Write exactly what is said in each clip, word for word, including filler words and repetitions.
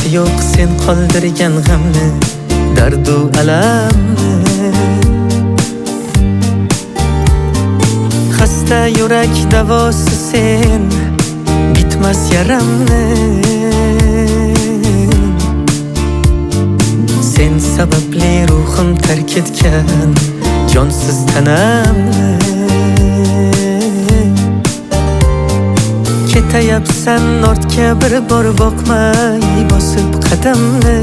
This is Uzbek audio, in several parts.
yo'q sen qoldirgan g'amni, dardu alamni. Xasta yurak davosi sen, bitmas yaramni. Sen sababli ruhim tark etgan jonsiz tanamni. Ketayapsan ortga bir bor boqmay bosib qadamni.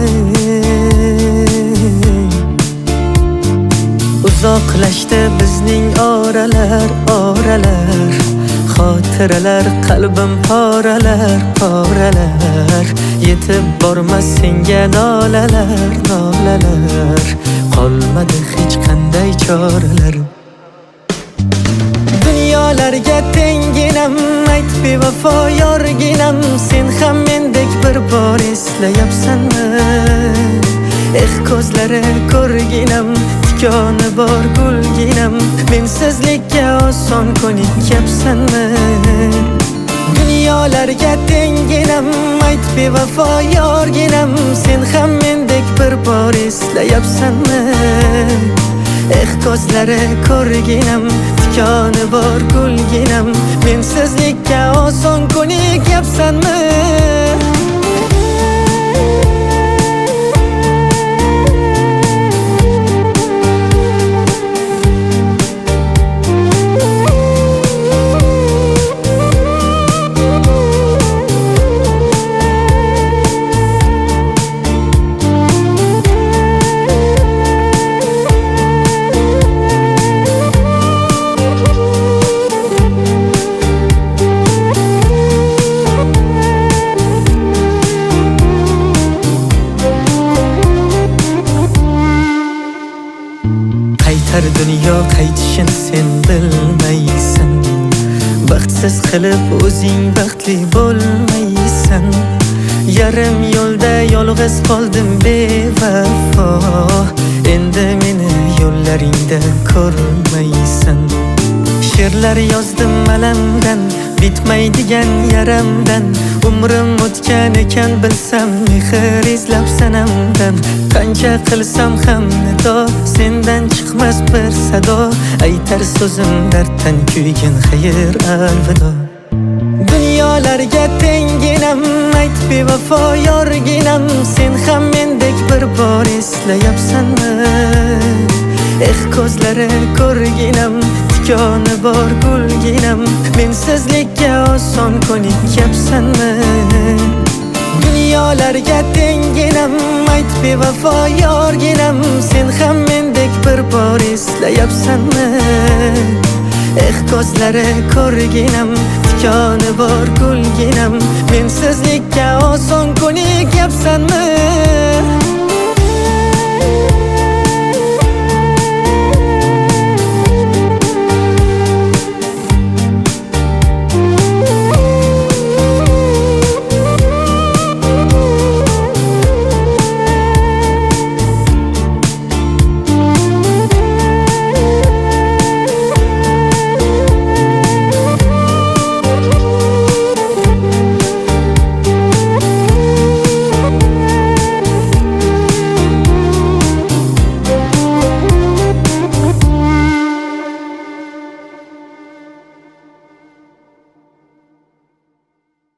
Uzoqlashdi bizning oralar, oralar, xotiralar, qalbim poralar, poralar. Yetib bormas senga nolalar, nolalar. Qolmadi hech qanday choralar. Dunyolarga tenginam, ayt bevafo yorginam, sen ham mendek bir bor eslayapsanmi? Eh ko'zlari ko'rginam, tikoni bor gulginam, mensizlikka oson ko'nikyapsanmi? Dunyolarga tenginam, ayt bevafo yorginam, sen ham mendek bir bor eslayapsanmi? Eh ko'zlari ko'rginam, tikoni bor gulginam, mensizlikka oson ko'nikyapsanmi? Qaytar dunyo qaytishin sen bilmaysan, baxtsiz qilib o'zing baxtli bo'lmaysan. Yarim yo'lda yolg'iz qoldim bevafo, endi meni yo'llaringda ko'rmaysan. She'rlar yozdim alamdan, bitmaydigan yaramdan. Umrim o'tgan ekan bilsam mehr izlab sanamdan. Qancha qilsam ham nido, sendan chiqmas bir sado. Aytar so'zim darddan kuygan xayr alvido. Dunyolarga tenginam, ayt bevafo yorginam, sen ham mendek bir bor eslayapsanmi? Eh ko'zlari ko'rginam, tikoni bor gulginam, mensizlikka oson ko'nikyapsanmi? Dunyolarga tenginam, ayt bevafo yorginam, sen ham mendek bir bor eslayapsanmi? Eh ko'zlari ko'rginam, tikoni bor gulginam, mensizlikka oson ko'nikyapsanmi?